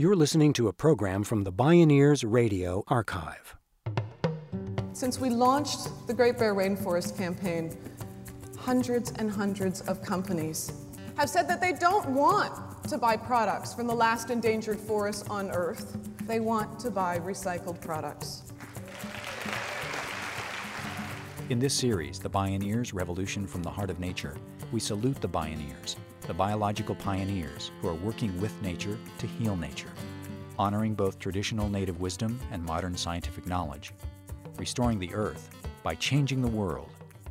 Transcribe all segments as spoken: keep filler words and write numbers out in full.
You're listening to a program from the Bioneers Radio Archive. Since we launched the Great Bear Rainforest Campaign, hundreds and hundreds of companies have said that they don't want to buy products from the last endangered forests on Earth. They want to buy recycled products. In this series, The Bioneers, Revolution from the Heart of Nature, we salute the Bioneers, the biological pioneers who are working with nature to heal nature, honoring both traditional native wisdom and modern scientific knowledge, restoring the Earth by changing the world.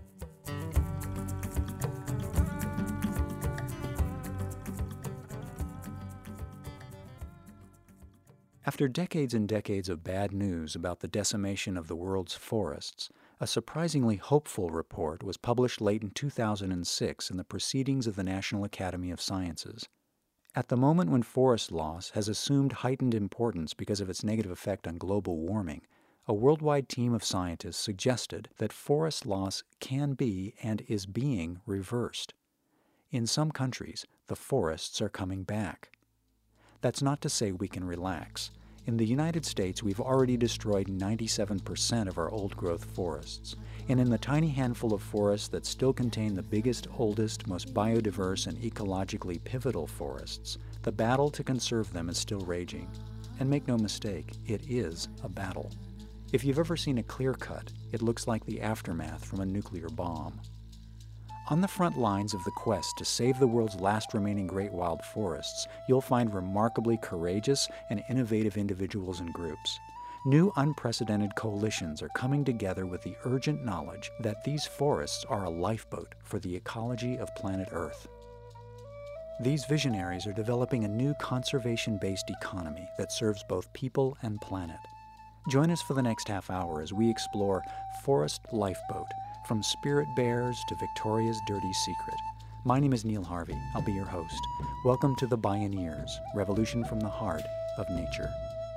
After decades and decades of bad news about the decimation of the world's forests, a surprisingly hopeful report was published late in two thousand six in the Proceedings of the National Academy of Sciences. At the moment when forest loss has assumed heightened importance because of its negative effect on global warming, a worldwide team of scientists suggested that forest loss can be and is being reversed. In some countries, the forests are coming back. That's not to say we can relax. In the United States, we've already destroyed ninety-seven percent of our old-growth forests. And in the tiny handful of forests that still contain the biggest, oldest, most biodiverse, and ecologically pivotal forests, the battle to conserve them is still raging. And make no mistake, it is a battle. If you've ever seen a clear cut, it looks like the aftermath from a nuclear bomb. On the front lines of the quest to save the world's last remaining great wild forests, you'll find remarkably courageous and innovative individuals and groups. New unprecedented coalitions are coming together with the urgent knowledge that these forests are a lifeboat for the ecology of planet Earth. These visionaries are developing a new conservation-based economy that serves both people and planet. Join us for the next half hour as we explore Forest Lifeboat, from spirit bears to Victoria's dirty secret. My name is Neil Harvey. I'll be your host. Welcome to the Bioneers, Revolution from the Heart of Nature.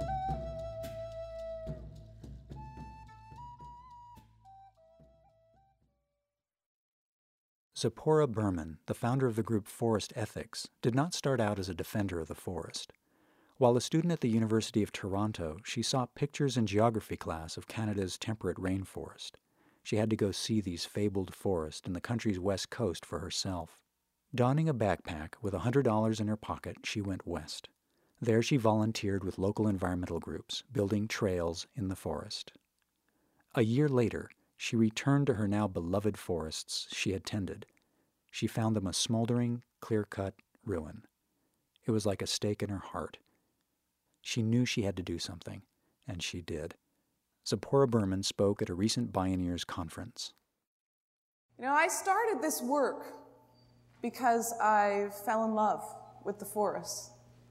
Zipporah Berman, the founder of the group Forest Ethics, did not start out as a defender of the forest. While a student at the University of Toronto, she saw pictures in geography class of Canada's temperate rainforest. She had to go see these fabled forests in the country's west coast for herself. Donning a backpack with one hundred dollars in her pocket, she went west. There she volunteered with local environmental groups, building trails in the forest. A year later, she returned to her now beloved forests she had tended. She found them a smoldering, clear-cut ruin. It was like a stake in her heart. She knew she had to do something, and she did. Zipporah Berman spoke at a recent Bioneers conference. You know, I started this work because I fell in love with the forests.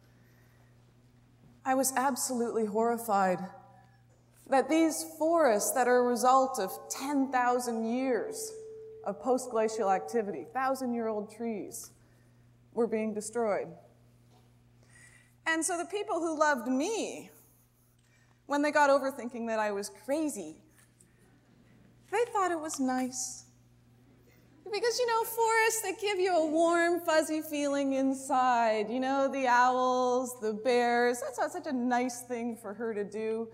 I was absolutely horrified that these forests that are a result of ten thousand years of post-glacial activity, thousand-year-old trees, were being destroyed. And so the people who loved me, when they got over thinking that I was crazy, they thought it was nice. Because, you know, forests that give you a warm, fuzzy feeling inside, you know, the owls, the bears, that's not such a nice thing for her to do.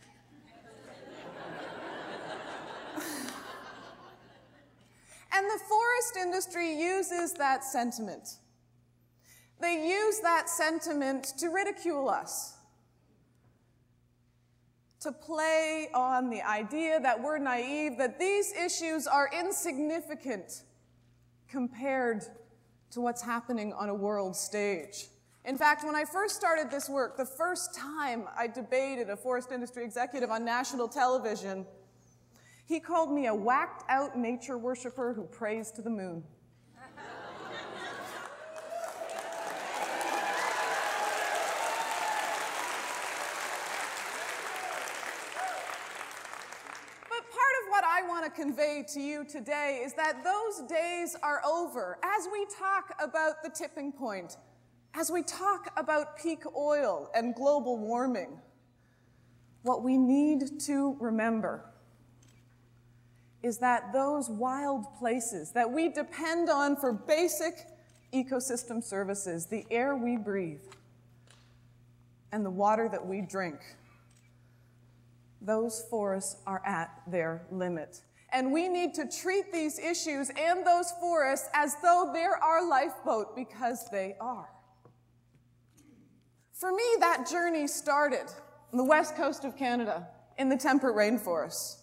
And the forest industry uses that sentiment. They use that sentiment to ridicule us, to play on the idea that we're naive, that these issues are insignificant compared to what's happening on a world stage. In fact, when I first started this work, the first time I debated a forest industry executive on national television, he called me a whacked-out nature worshiper who prays to the moon. To convey to you today is that those days are over. As we talk about the tipping point, as we talk about peak oil and global warming, what we need to remember is that those wild places that we depend on for basic ecosystem services, the air we breathe, and the water that we drink, those forests are at their limit. And we need to treat these issues and those forests as though they're our lifeboat, because they are. For me, that journey started on the west coast of Canada, in the temperate rainforests.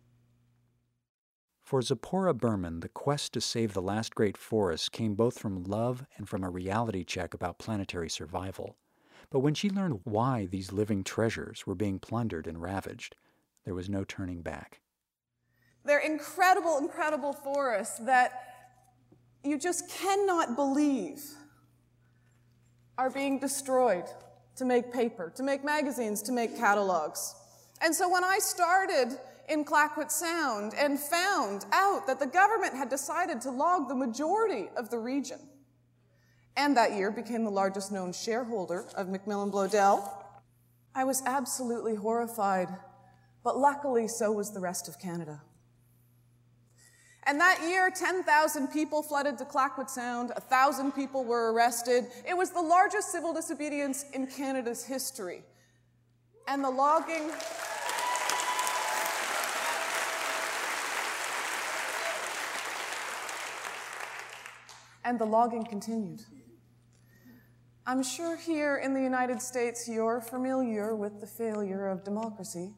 For Zipporah Berman, the quest to save the last great forests came both from love and from a reality check about planetary survival. But when she learned why these living treasures were being plundered and ravaged, there was no turning back. They're incredible, incredible forests that you just cannot believe are being destroyed to make paper, to make magazines, to make catalogs. And so when I started in Clayoquot Sound and found out that the government had decided to log the majority of the region, and that year became the largest known shareholder of Macmillan Bloedel, I was absolutely horrified, but luckily so was the rest of Canada. And that year, ten thousand people flooded to Clayoquot Sound, one thousand people were arrested. It was the largest civil disobedience in Canada's history. And the logging... And the logging continued. I'm sure here in the United States you're familiar with the failure of democracy.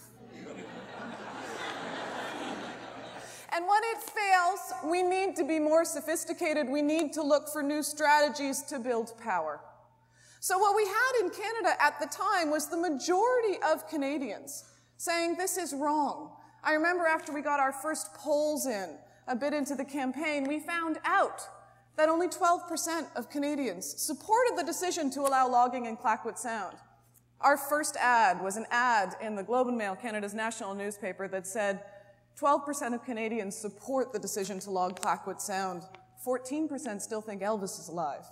And when it fails, we need to be more sophisticated. We need to look for new strategies to build power. So what we had in Canada at the time was the majority of Canadians saying this is wrong. I remember after we got our first polls in, a bit into the campaign, we found out that only twelve percent of Canadians supported the decision to allow logging in Clayoquot Sound. Our first ad was an ad in the Globe and Mail, Canada's national newspaper, that said twelve percent of Canadians support the decision to log Clayoquot Sound. fourteen percent still think Elvis is alive.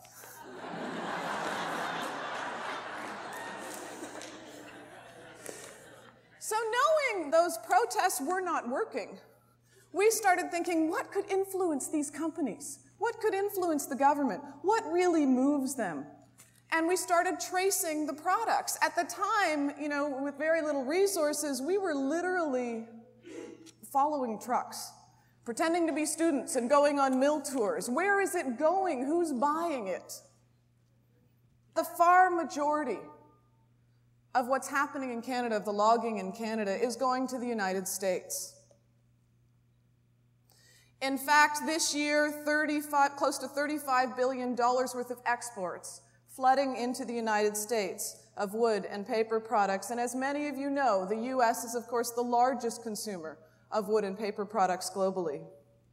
So knowing those protests were not working, we started thinking, what could influence these companies? What could influence the government? What really moves them? And we started tracing the products. At the time, you know, with very little resources, we were literally following trucks, pretending to be students and going on mill tours. Where is it going? Who's buying it? The far majority of what's happening in Canada, of the logging in Canada, is going to the United States. In fact, this year, thirty-five, close to thirty-five billion dollars worth of exports flooding into the United States of wood and paper products. And as many of you know, the U S is, of course, the largest consumer of wood and paper products globally.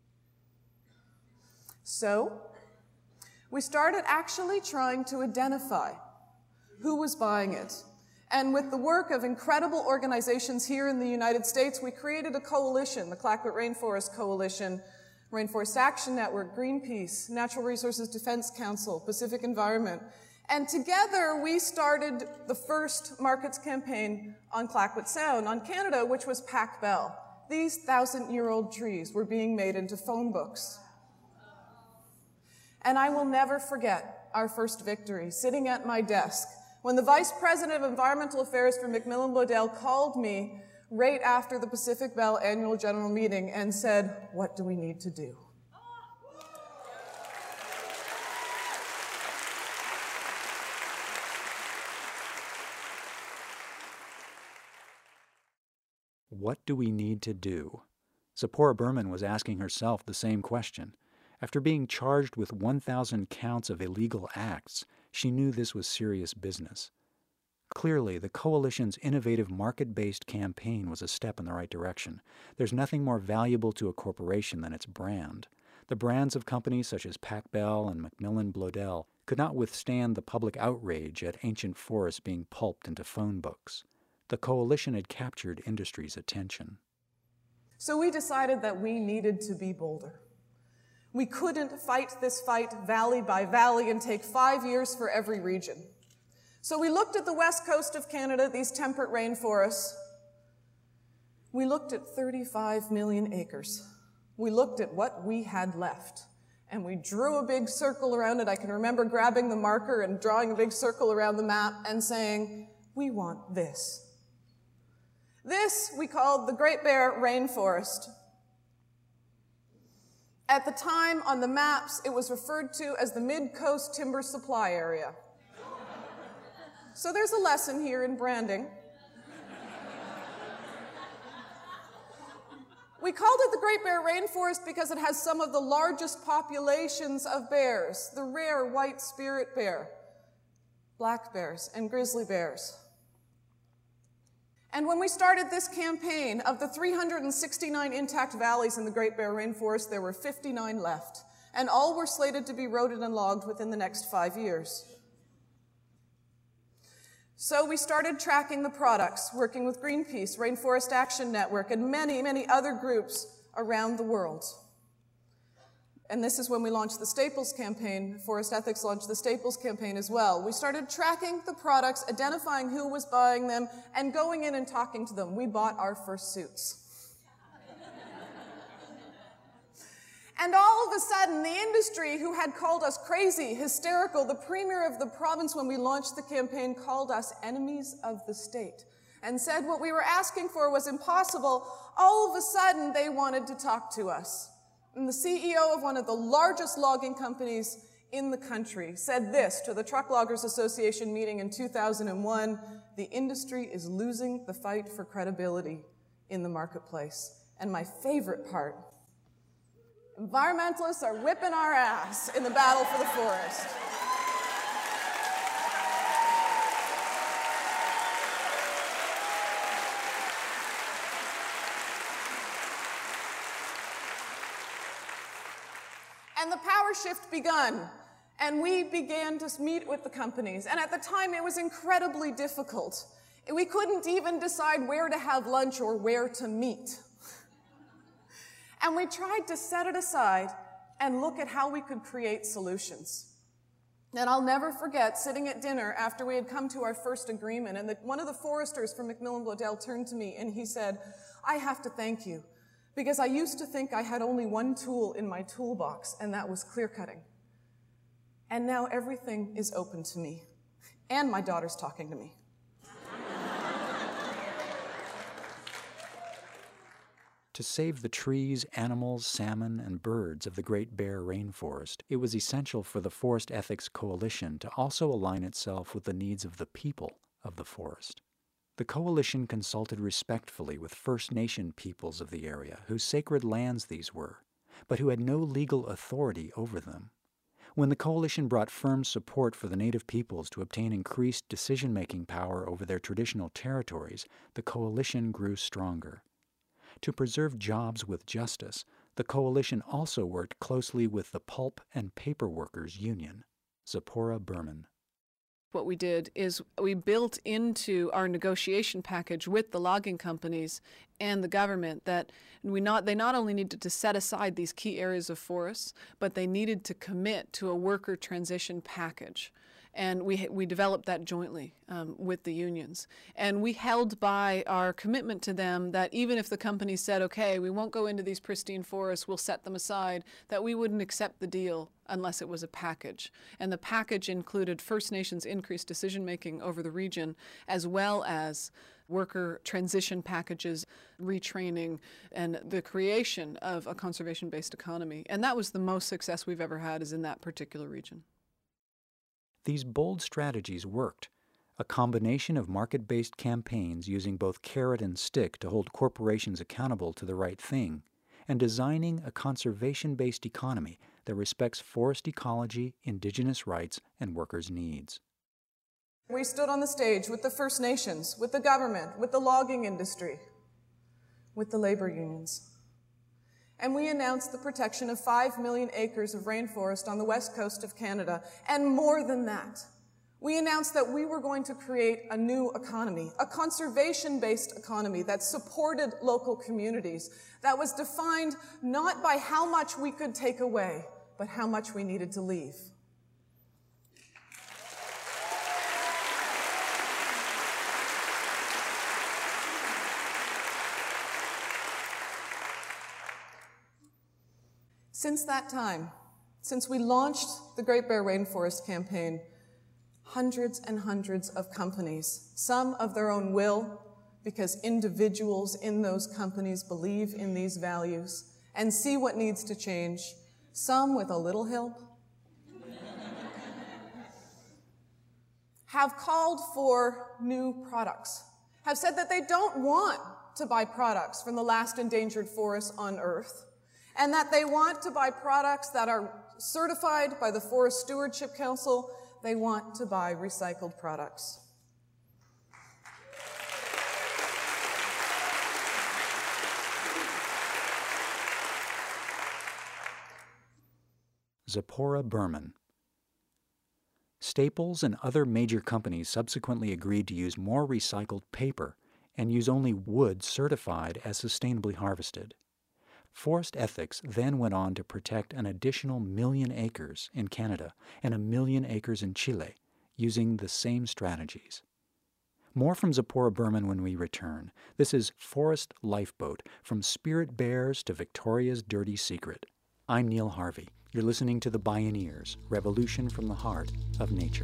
So, we started actually trying to identify who was buying it. And with the work of incredible organizations here in the United States, we created a coalition, the Clayoquot Rainforest Coalition, Rainforest Action Network, Greenpeace, Natural Resources Defense Council, Pacific Environment. And together we started the first markets campaign on Clayoquot Sound, on Canada, which was Pac Bell. These thousand-year-old trees were being made into phone books. And I will never forget our first victory, sitting at my desk, when the Vice President of Environmental Affairs for Macmillan Bloedel called me right after the Pacific Bell annual general meeting and said, what do we need to do? What do we need to do? Zipporah Berman was asking herself the same question. After being charged with one thousand counts of illegal acts, she knew this was serious business. Clearly, the coalition's innovative market-based campaign was a step in the right direction. There's nothing more valuable to a corporation than its brand. The brands of companies such as Pac Bell and Macmillan Bloedel could not withstand the public outrage at ancient forests being pulped into phone books. The coalition had captured industry's attention. So we decided that we needed to be bolder. We couldn't fight this fight valley by valley and take five years for every region. So we looked at the west coast of Canada, these temperate rainforests. We looked at thirty-five million acres. We looked at what we had left. And we drew a big circle around it. I can remember grabbing the marker and drawing a big circle around the map and saying, we want this. This we called the Great Bear Rainforest. At the time, on the maps, it was referred to as the Mid-Coast Timber Supply Area. So there's a lesson here in branding. We called it the Great Bear Rainforest because it has some of the largest populations of bears, the rare white spirit bear, black bears, and grizzly bears. And when we started this campaign, of the three hundred sixty-nine intact valleys in the Great Bear Rainforest, there were fifty-nine left, and all were slated to be roaded and logged within the next five years. So we started tracking the products, working with Greenpeace, Rainforest Action Network, and many, many other groups around the world. And this is when we launched the Staples campaign. Forest Ethics launched the Staples campaign as well. We started tracking the products, identifying who was buying them, and going in and talking to them. We bought our first suits. And all of a sudden, the industry, who had called us crazy, hysterical, the premier of the province when we launched the campaign called us enemies of the state and said what we were asking for was impossible. All of a sudden, they wanted to talk to us. And the C E O of one of the largest logging companies in the country said this to the Truck Loggers Association meeting in two thousand one, the industry is losing the fight for credibility in the marketplace. And my favorite part, environmentalists are whipping our ass in the battle for the forest. And the power shift begun, and we began to meet with the companies. And at the time, it was incredibly difficult. We couldn't even decide where to have lunch or where to meet. And we tried to set it aside and look at how we could create solutions. And I'll never forget sitting at dinner after we had come to our first agreement, and the, one of the foresters from Macmillan Bloedel turned to me and he said, I have to thank you, because I used to think I had only one tool in my toolbox, and that was clear cutting. And now everything is open to me, and my daughter's talking to me. To save the trees, animals, salmon, and birds of the Great Bear Rainforest, it was essential for the Forest Ethics Coalition to also align itself with the needs of the people of the forest. The coalition consulted respectfully with First Nation peoples of the area, whose sacred lands these were, but who had no legal authority over them. When the coalition brought firm support for the Native peoples to obtain increased decision-making power over their traditional territories, the coalition grew stronger. To preserve jobs with justice, the coalition also worked closely with the Pulp and Paper Workers Union. Zipporah Berman. What we did is we built into our negotiation package with the logging companies and the government that we not, they not only needed to set aside these key areas of forests, but they needed to commit to a worker transition package. And we, we developed that jointly um, with the unions. And we held by our commitment to them that even if the companies said, okay, we won't go into these pristine forests, we'll set them aside, that we wouldn't accept the deal unless it was a package. And the package included First Nations increased decision-making over the region, as well as worker transition packages, retraining, and the creation of a conservation-based economy. And that was the most success we've ever had, is in that particular region. These bold strategies worked, a combination of market-based campaigns using both carrot and stick to hold corporations accountable to the right thing, and designing a conservation-based economy that respects forest ecology, indigenous rights, and workers' needs. We stood on the stage with the First Nations, with the government, with the logging industry, with the labor unions. And we announced the protection of five million acres of rainforest on the west coast of Canada. And more than that, we announced that we were going to create a new economy, a conservation-based economy that supported local communities, that was defined not by how much we could take away, but how much we needed to leave. Since that time, Since we launched the Great Bear Rainforest Campaign, hundreds and hundreds of companies, some of their own will, because individuals in those companies believe in these values and see what needs to change, some with a little help, have called for new products, have said that they don't want to buy products from the last endangered forests on Earth, and that they want to buy products that are certified by the Forest Stewardship Council. They want to buy recycled products. Zipporah Berman. Staples and other major companies subsequently agreed to use more recycled paper and use only wood certified as sustainably harvested. Forest Ethics then went on to protect an additional million acres in Canada and a million acres in Chile, using the same strategies. More from Zipporah Berman when we return. This is Forest Lifeboat, from spirit bears to Victoria's dirty secret. I'm Neil Harvey. You're listening to The Bioneers, Revolution from the Heart of Nature.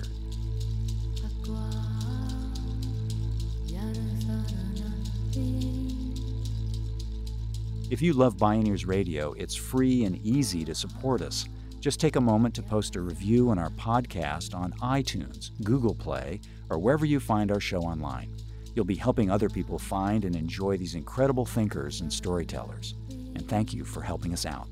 If you love Bioneers Radio, it's free and easy to support us. Just take a moment to post a review on our podcast on iTunes, Google Play, or wherever you find our show online. You'll be helping other people find and enjoy these incredible thinkers and storytellers. And thank you for helping us out.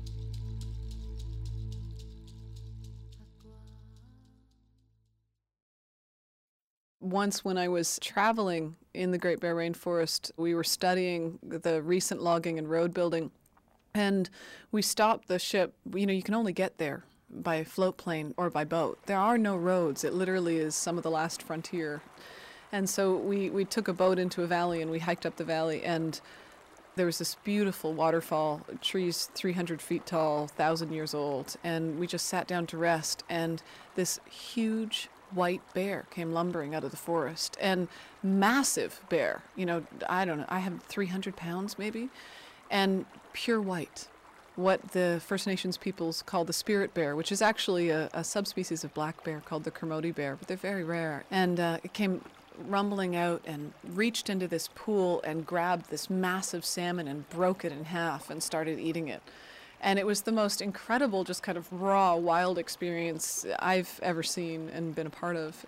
Once when I was traveling in the Great Bear Rainforest, we were studying the recent logging and road building, and we stopped the ship. You know, you can only get there by float plane or by boat. There are no roads. It literally is some of the last frontier. And so we, we took a boat into a valley and we hiked up the valley, and there was this beautiful waterfall, trees three hundred feet tall, one thousand years old, and we just sat down to rest, and this huge white bear came lumbering out of the forest, and massive bear, you know, I don't know, I have three hundred pounds maybe, and pure white, what the First Nations peoples call the spirit bear, which is actually a, a subspecies of black bear called the Kermode bear, but they're very rare. And uh, it came rumbling out and reached into this pool and grabbed this massive salmon and broke it in half and started eating it. And it was the most incredible, just kind of raw, wild experience I've ever seen and been a part of.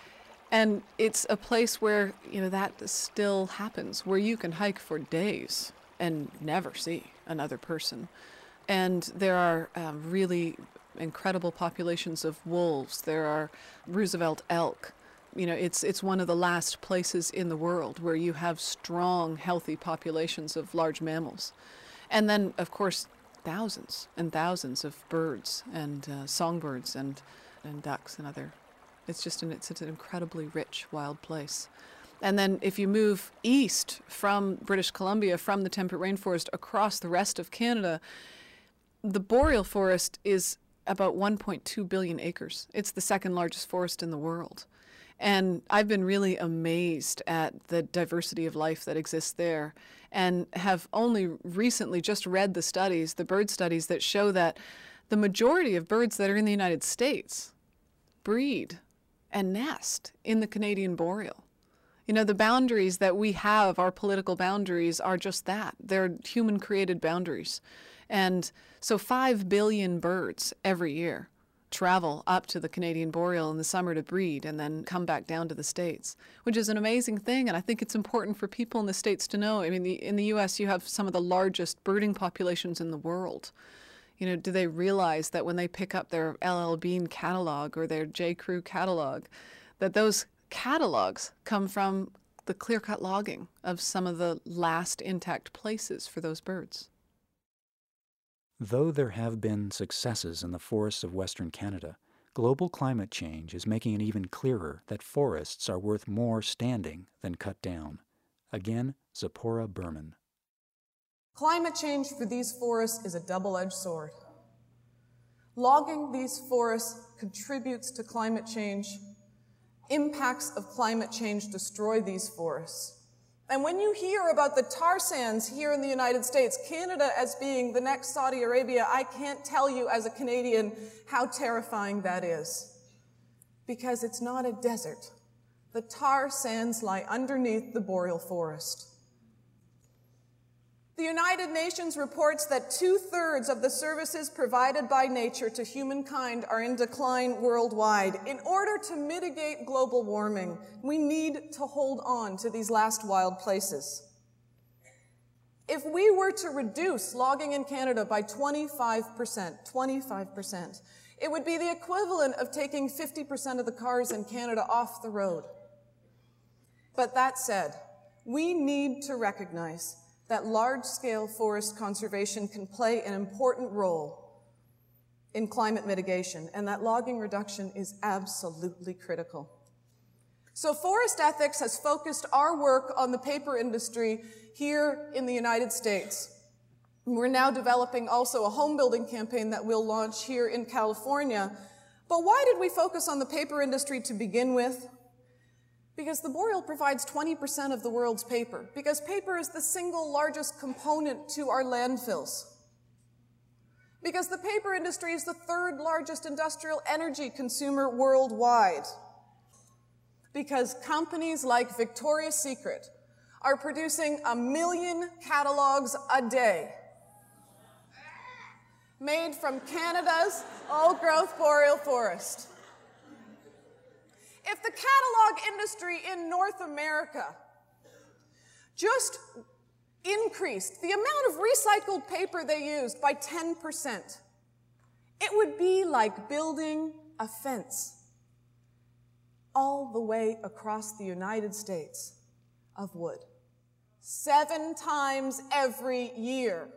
And it's a place where, you know, that still happens, where you can hike for days and never see another person. And there are um, really incredible populations of wolves. There are Roosevelt elk. You know, it's it's one of the last places in the world where you have strong, healthy populations of large mammals. And then, of course, thousands and thousands of birds and uh, songbirds and, and ducks and other. It's just an, it's an incredibly rich, wild place. And then if you move east from British Columbia, from the temperate rainforest across the rest of Canada, the boreal forest is about one point two billion acres. It's the second largest forest in the world. And I've been really amazed at the diversity of life that exists there, and have only recently just read the studies, the bird studies, that show that the majority of birds that are in the United States breed and nest in the Canadian boreal. You know, the boundaries that we have, our political boundaries, are just that. They're human-created boundaries. And so five billion birds every year travel up to the Canadian boreal in the summer to breed and then come back down to the States, which is an amazing thing. And I think it's important for people in the States to know. I mean, the, in the U S, you have some of the largest birding populations in the world. You know, do they realize that when they pick up their L L Bean catalog or their J. Crew catalog, that those catalogs come from the clear-cut logging of some of the last intact places for those birds? Though there have been successes in the forests of Western Canada, global climate change is making it even clearer that forests are worth more standing than cut down. Again, Zipporah Berman. Climate change for these forests is a double-edged sword. Logging these forests contributes to climate change. Impacts of climate change destroy these forests. And when you hear about the tar sands here in the United States, Canada as being the next Saudi Arabia, I can't tell you as a Canadian how terrifying that is. Because it's not a desert. The tar sands lie underneath the boreal forest. The United Nations reports that two-thirds of the services provided by nature to humankind are in decline worldwide. In order to mitigate global warming, we need to hold on to these last wild places. If we were to reduce logging in Canada by twenty-five percent, twenty-five percent, it would be the equivalent of taking fifty percent of the cars in Canada off the road. But that said, we need to recognize that large-scale forest conservation can play an important role in climate mitigation, and that logging reduction is absolutely critical. So Forest Ethics has focused our work on the paper industry here in the United States. We're now developing also a home building campaign that we'll launch here in California. But why did we focus on the paper industry to begin with? Because the boreal provides twenty percent of the world's paper, because paper is the single largest component to our landfills. Because the paper industry is the third largest industrial energy consumer worldwide. Because companies like Victoria's Secret are producing a million catalogs a day made from Canada's old-growth boreal forest. If the catalog industry in North America just increased the amount of recycled paper they used by ten percent, it would be like building a fence all the way across the United States of wood, seven times every year.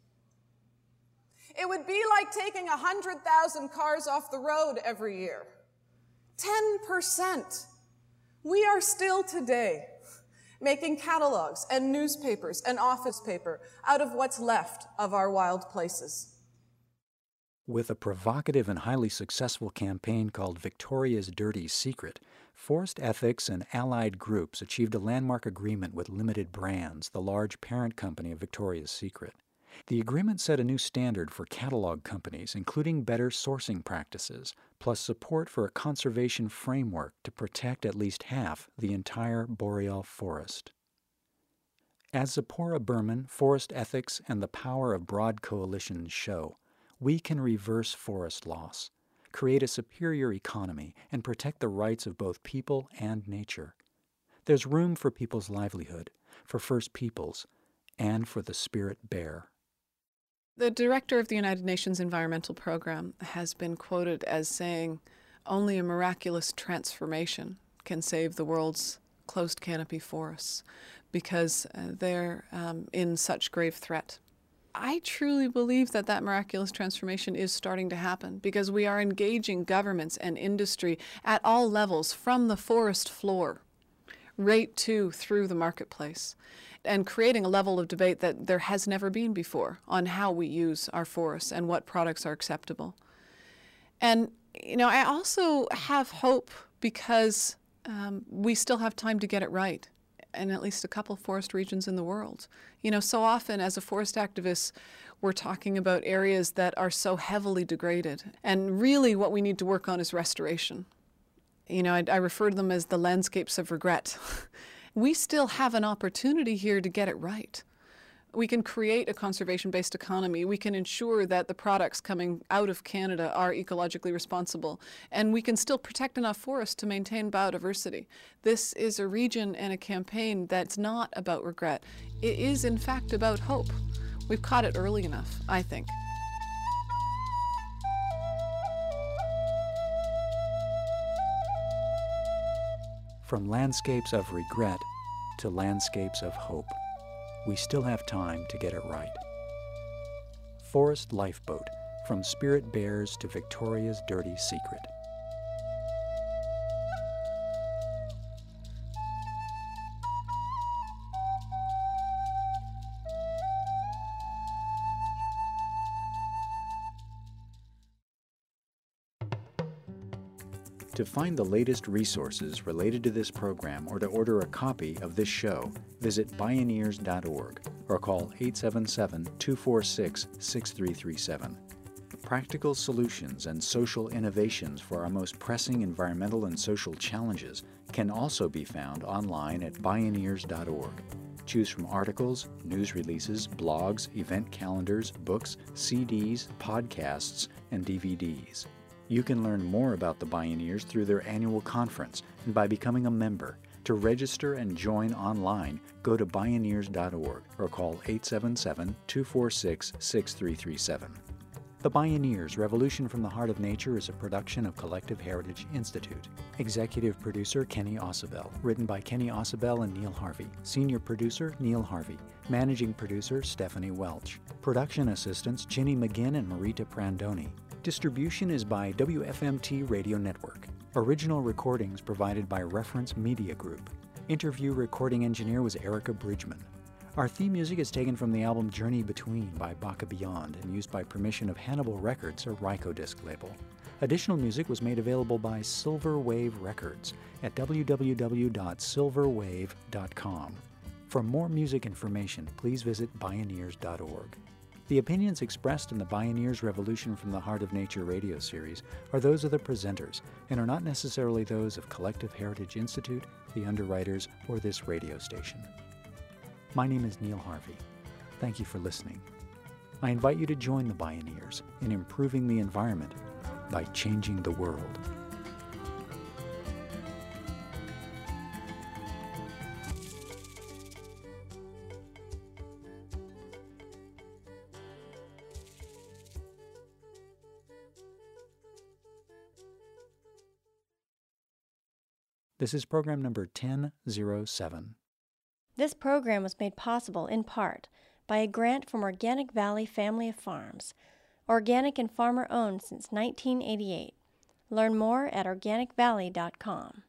It would be like taking one hundred thousand cars off the road every year. ten percent. We are still today making catalogs and newspapers and office paper out of what's left of our wild places. With a provocative and highly successful campaign called Victoria's Dirty Secret, Forest Ethics and allied groups achieved a landmark agreement with Limited Brands, the large parent company of Victoria's Secret. The agreement set a new standard for catalog companies, including better sourcing practices, plus support for a conservation framework to protect at least half the entire boreal forest. As Zipporah Berman, Forest Ethics, and the power of broad coalitions show, we can reverse forest loss, create a superior economy, and protect the rights of both people and nature. There's room for people's livelihood, for First Peoples, and for the spirit bear. The director of the United Nations Environmental Program has been quoted as saying, "Only a miraculous transformation can save the world's closed canopy forests because uh, they're um, in such grave threat." I truly believe that that miraculous transformation is starting to happen because we are engaging governments and industry at all levels, from the forest floor right to through the marketplace, and creating a level of debate that there has never been before on how we use our forests and what products are acceptable. And, you know, I also have hope because um, we still have time to get it right in at least a couple forest regions in the world. You know, so often as a forest activist, we're talking about areas that are so heavily degraded. And really what we need to work on is restoration. You know, I, I refer to them as the landscapes of regret. We still have an opportunity here to get it right. We can create a conservation-based economy. We can ensure that the products coming out of Canada are ecologically responsible. And we can still protect enough forests to maintain biodiversity. This is a region and a campaign that's not about regret. It is, in fact, about hope. We've caught it early enough, I think. From landscapes of regret to landscapes of hope, we still have time to get it right. Forest Lifeboat, from spirit bears to Victoria's Dirty Secret. To find the latest resources related to this program or to order a copy of this show, visit bioneers dot org or call eight seven seven, two four six, six three three seven. Practical solutions and social innovations for our most pressing environmental and social challenges can also be found online at bioneers dot org. Choose from articles, news releases, blogs, event calendars, books, C Ds, podcasts, and D V Ds. You can learn more about the Bioneers through their annual conference and by becoming a member. To register and join online, go to bioneers dot org or call eight seven seven, two four six, six three three seven. The Bioneers, Revolution from the Heart of Nature is a production of Collective Heritage Institute. Executive producer Kenny Ausubel. Written by Kenny Ausubel and Neil Harvey. Senior producer Neil Harvey. Managing producer Stephanie Welch. Production assistants Ginny McGinn and Marita Prandoni. Distribution is by W F M T Radio Network. Original recordings provided by Reference Media Group. Interview recording engineer was Erica Bridgman. Our theme music is taken from the album Journey Between by Baka Beyond and used by permission of Hannibal Records, a Rykodisc label. Additional music was made available by Silver Wave Records at w w w dot silver wave dot com. For more music information, please visit bioneers dot org. The opinions expressed in the Bioneers Revolution from the Heart of Nature radio series are those of the presenters and are not necessarily those of Collective Heritage Institute, the underwriters, or this radio station. My name is Neil Harvey. Thank you for listening. I invite you to join the Bioneers in improving the environment by changing the world. This is program number ten oh seven. This program was made possible in part by a grant from Organic Valley Family of Farms, organic and farmer-owned since nineteen eighty-eight. Learn more at organic valley dot com.